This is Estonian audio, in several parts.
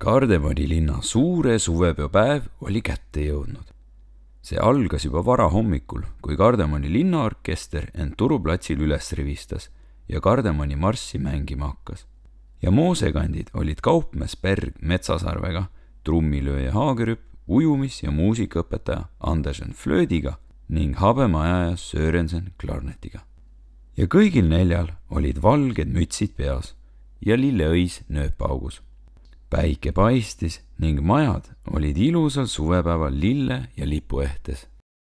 Kardemoni linna suure suvepeopäev oli kätte jõudnud. See algas juba varahommikul, kui Kardemoni linnaorkester end turuplatsil üles rivistas ja Kardemoni marssi mängima hakkas. Ja moosekandid olid kaupmees Berg Metsasarvega, trummilööja Haagerüpp, ujumis- ja muusikaõpetaja Andersen flöödiga ning habemaajaja Sörensen klarnetiga. Ja kõigil neljal olid valged mütsid peas ja lilleõis nööpaugus. Päike paistis ning majad olid ilusal suvepäeval lille ja lipuehtes.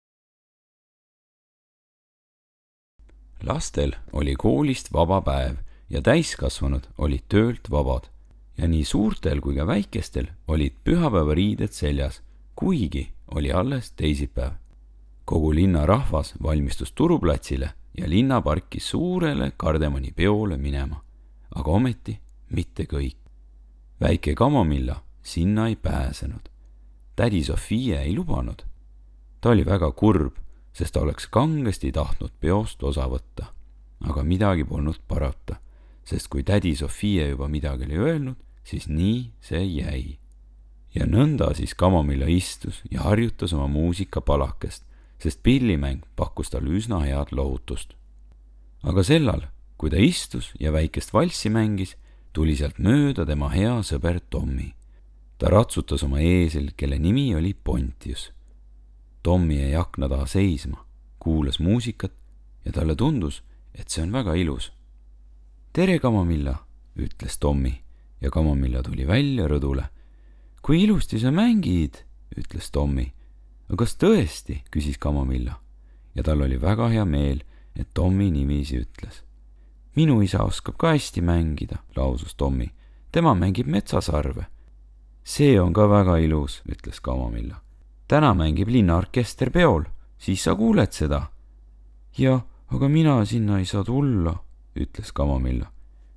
Lastel oli koolist vaba päev ja täiskasvanud olid töölt vabad ja nii suurtel kui ka väikestel olid pühapäevariided seljas, kuigi oli alles teisipäev. Kogu linna rahvas valmistus turuplatsile ja linnaparki suurele Kardemoni peole minema, aga ometi mitte kõik. Väike Kamomilla sinna ei pääsenud. Tädi Sofia ei lubanud. Ta oli väga kurb, sest ta oleks kangesti tahtnud peost osa võtta. Aga midagi polnud parata, sest kui tädi Sofia juba midagi oli öelnud, siis nii see jäi. Ja nõnda siis Kamomilla istus ja harjutas oma muusikapalakest, sest pillimäng pakkus talle üsna head lohutust. Aga sellal, kui ta istus ja väikest valssi mängis, tuli sealt mööda tema hea sõber Tommi. Ta ratsutas oma eesel, kelle nimi oli Pontius. Tommi jäi akna taha seisma, kuulas muusikat ja talle tundus, et see on väga ilus. Tere, Kamomilla, ütles Tommi ja Kamomilla tuli välja rõdule. Kui ilusti sa mängid, ütles Tommi. Aga kas tõesti, küsis Kamomilla ja tal oli väga hea meel, et Tommi nimisi ütles. Minu isa oskab ka hästi mängida, lausus Tommi. Tema mängib Metsasarve. See on ka väga ilus, ütles Kamomilla. Täna mängib linnaorkester peol, siis sa kuuled seda. Ja, aga mina sinna ei saa tulla, ütles Kamomilla.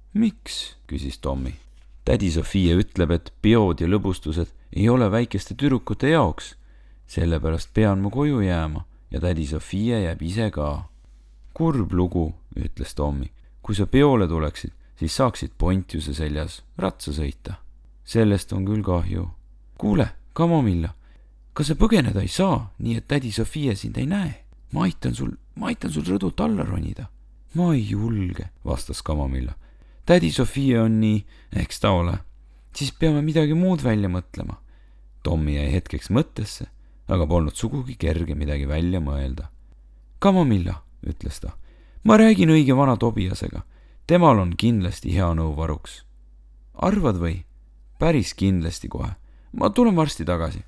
Miks, küsis Tommi. Tädi Sofia ütleb, et peod ja lõbustused ei ole väikeste tüdrukute jaoks. Sellepärast pean ma koju jääma ja tädi Sofia jääb ise ka. Kurb lugu, ütles Tommi. Kui sa peole tuleksid, siis saaksid Pontiuse seljas ratsa sõita. Sellest on küll kahju. Kuule, Kamomilla, kas sa põgeneda ei saa, nii et tädi Sofia sind ei näe? Ma aitan sul rõdult alla ronida. Ma ei julge, vastas Kamomilla. Tädi Sofia on nii, eks ta ole. Siis peame midagi muud välja mõtlema. Tommi jäi hetkeks mõttesse, aga polnud sugugi kerge midagi välja mõelda. Kamomilla, ütles ta. Ma räägin õige vana Tobiasega. Temal on kindlasti hea nõu varuks. Arvad või? Päris kindlasti kohe. Ma tulen varsti tagasi.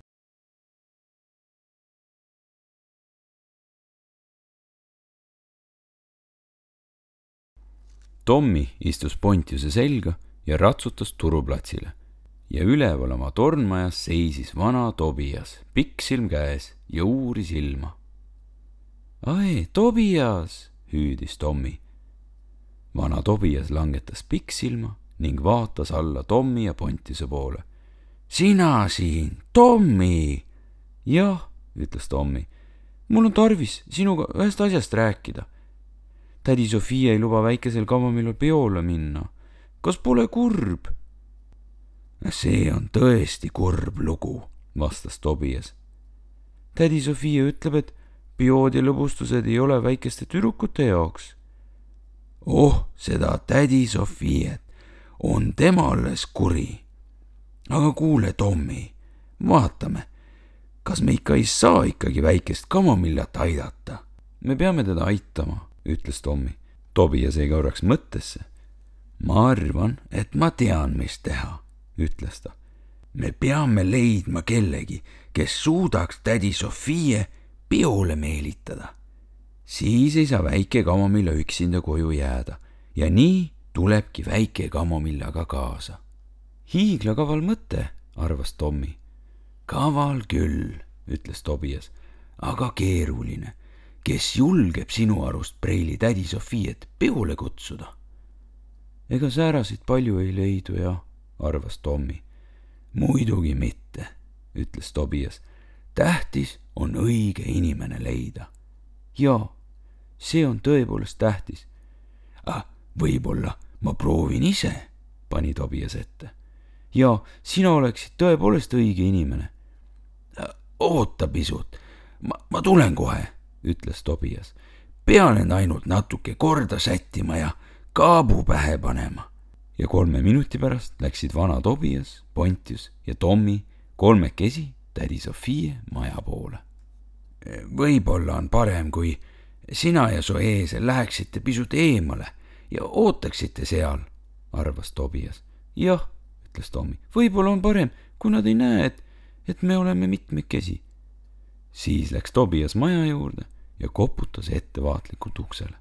Tommi istus Pontiuse selga ja ratsutas turuplatsile. Ja üleval oma tornmajas seisis vana Tobias, pikksilm käes ja uuris ilma. Ai, Tobias, hüüdis Tommi. Vana Tobias langetas pikksilma ning vaatas alla Tommi ja Pontiuse poole. Sina siin, Tommi! Jah, ütles Tommi. Mul on tarvis sinuga ühest asjast rääkida. Tädi Sofia ei luba väikesel Kamomillal peole minna. Kas pole kurb? See on tõesti kurb lugu, vastas Tobias. Tädi Sofia ütleb, et peod ja lõbustused ei ole väikeste tüdrukute jaoks. Oh, seda tädi Sofiat on tema alles kuri. Aga kuule, Tommi, vaatame, kas me ikka ei saa ikkagi väikest Kamomillat aidata? Me peame teda aitama, ütles Tommi. Tobias jäi korraks mõttesse. Ma arvan, et ma tean, mis teha, ütles ta. Me peame leidma kellegi, kes suudaks tädi Sofia peole meelitada. Siis ei saa väike Kamomilla üksinda koju jääda ja nii tulebki väike Kamomilla ka kaasa. Hiigla kaval mõte, arvas Tommi. Kaval küll, ütles Tobias, aga keeruline. Kes julgeb sinu arust preili tädi Sofiat peole kutsuda? Ega säärasid palju ei leidu, jah, arvas Tommi. Muidugi mitte, ütles Tobias. Tähtis on õige inimene leida. Jaa, see on tõepoolest tähtis. Võib-olla ma proovin ise, pani Tobias ette. ja sina oleksid tõepoolest õige inimene. Oota pisut, ma tulen kohe, ütles Tobias. Pean end ainult natuke korda sättima ja kaabu pähe panema. Ja 3 minuti pärast läksid vana Tobias, Pontius ja Tommy kolmekesi tädi Sofie maja poole. Võib-olla on parem, kui sina ja su eesel läheksite pisut eemale ja ootaksite seal, arvas Tobias. Jah, ütles Tommy, võib-olla on parem, kui nad ei näe, et me oleme mitmekesi. Siis läks Tobias maja juurde ja koputas ettevaatlikult uksele.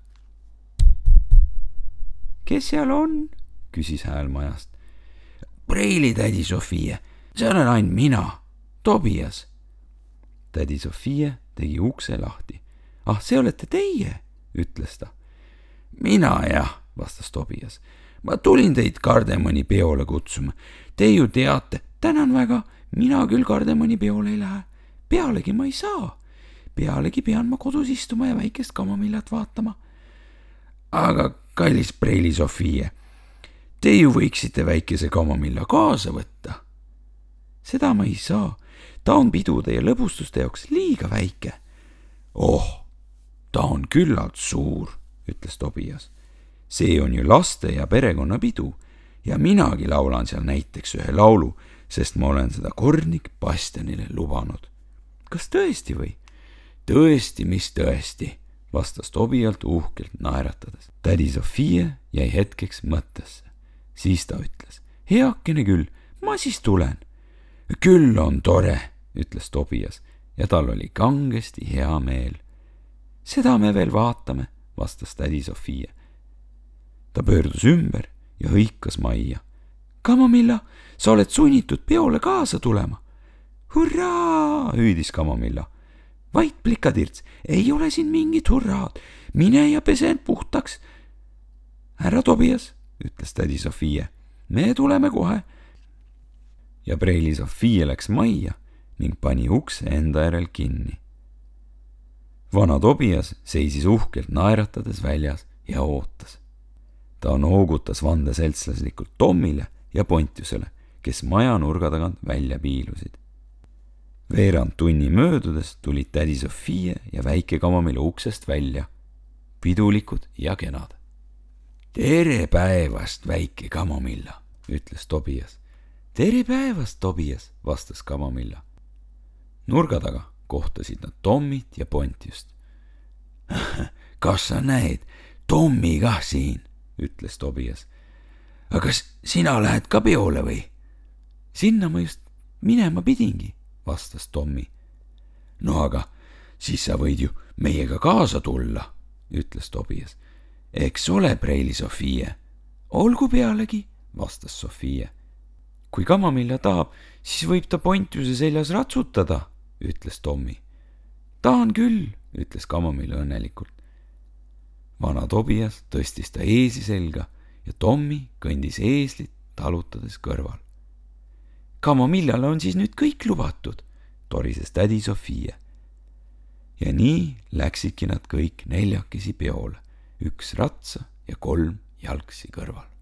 Kes seal on? Küsis hääl majast. Preili, tädi Sofie, see olen ainult mina, Tobias. Tädi Sofie tegi ukse lahti. Ah, see olete teie, ütles ta. Mina jah, vastas Tobias. Ma tulin teid kardemoni peole kutsuma. Te ju teate. Tänan väga, mina küll kardemoni peole ei lähe. Pealegi ma ei saa. Pealegi pean ma kodus istuma ja väikest kamomillat vaatama. Aga kallis Preili Sofie, te ju võiksite väikese kamomilla kaasa võtta. Seda ma ei saa. Ta on pidude ja lõbustuste jaoks liiga väike. Oh, ta on küllalt suur, ütles Tobias. See on ju laste ja perekonnapidu ja minagi laulan seal näiteks ühe laulu, sest ma olen seda kornik Bastianile lubanud. Kas tõesti või? Tõesti, mis tõesti, vastas Tobialt uhkelt naeratades. Tädi Sofie jäi hetkeks mõttesse. Siis ta ütles, heakene küll, ma siis tulen. Küll on tore, ütles Tobias ja tal oli kangesti hea meel. Seda me veel vaatame, vastas tädi Sofie. Ta pöördus ümber ja hõikas majja. Kamomilla, sa oled sunnitud peole kaasa tulema. Hurraa, hüüdis Kamomilla. Vait plikatirts, ei ole siin mingit hurraad. Mine ja pese end puhtaks. Härra Tobias, ütles tädi Sofie, me tuleme kohe. Ja Preili Sofie läks majja ning pani ukse enda järel kinni. Vana Tobias seisis uhkelt naeratades väljas ja ootas. Ta noogutas vandeseltslaslikult Tommile ja Pontiusele, kes maja nurga tagant välja piilusid. Veerand tunni möödudes tulid tädi Sofie ja väike Kamomilla uksest välja, pidulikud ja kenad. Tere päevast, väike Kamomilla, ütles Tobias. Tere päevast, Tobias, vastas Kamomilla. Nurga taga kohtasid nad Tommit ja Pontiust. Kas sa näed Tommi kah siin, ütles Tobias. Aga kas sina lähed ka peole või? Sinna ma just minema pidingi, vastas Tommi. No aga siis sa võid ju meiega kaasa tulla, ütles Tobias. Eks ole, Preili Sofie? Olgu pealegi, vastas Sofie. Kui Kamomilla tahab, siis võib ta Pontiuse seljas ratsutada, ütles Tommi. Tahan küll, ütles Kamomilla õnnelikult. Vana Tobias tõstis ta eesi selga ja Tommi kõndis eeslit talutades kõrval. Kamomillale on siis nüüd kõik lubatud, torises tädi Sofie. Ja nii läksidki nad kõik neljakesi peole, 1 ratsa ja 3 jalgsi kõrval.